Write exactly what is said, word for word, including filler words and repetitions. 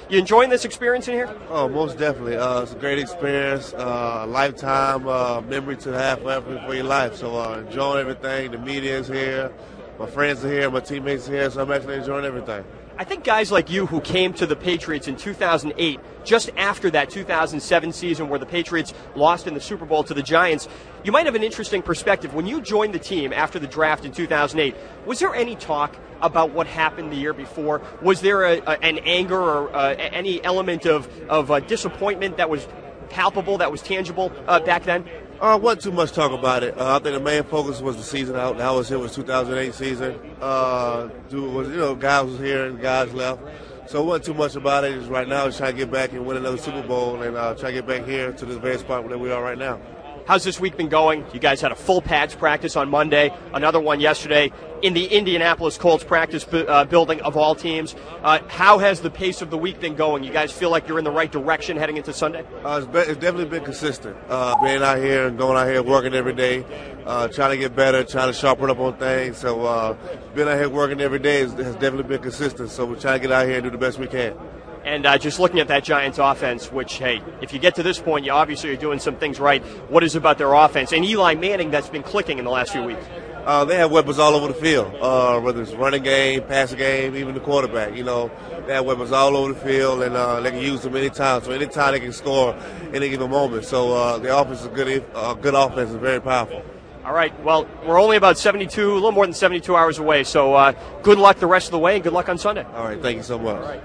You enjoying this experience in here? Oh, most definitely. Uh, it's a great experience, uh, a lifetime uh, memory to have forever for your life. So uh, enjoying everything. The media is here. My friends are here. My teammates are here. So I'm actually enjoying everything. I think guys like you who came to the Patriots in two thousand eight, just after that two thousand seven season where the Patriots lost in the Super Bowl to the Giants, you might have an interesting perspective. When you joined the team after the draft in two thousand eight, was there any talk about what happened the year before? Was there a, a, an anger or uh, any element of, of uh, disappointment that was palpable, that was tangible uh, back then? Uh, wasn't too much talk about it. Uh, I think the main focus was the season out. That was it was two thousand eight season. Uh, dude was you know guys was here and guys left, so it wasn't too much about it. Just right now, just trying to get back and win another Super Bowl and uh, try to get back here to the very spot where we are right now. How's this week been going? You guys had a full pads practice on Monday, another one yesterday in the Indianapolis Colts practice uh, building of all teams. Uh, how has the pace of the week been going? You guys feel like you're in the right direction heading into Sunday? Uh, it's, be- it's definitely been consistent. Uh, being out here and going out here working every day, uh, trying to get better, trying to sharpen up on things. So uh, being out here working every day has, has definitely been consistent. So we're trying to get out here and do the best we can. And uh, just looking at that Giants offense, which, hey, if you get to this point, you obviously are doing some things right. What is it about their offense? And Eli Manning that's been clicking in the last few weeks? Uh, they have weapons all over the field, uh, whether it's running game, passing game, even the quarterback. You know, they have weapons all over the field, and uh, they can use them anytime. So anytime they can score any given moment. So uh, the offense is good. Uh, good offense is very powerful. All right. Well, we're only about seventy-two, a little more than seventy-two hours away. So uh, good luck the rest of the way, and good luck on Sunday. All right. Thank you so much. All right.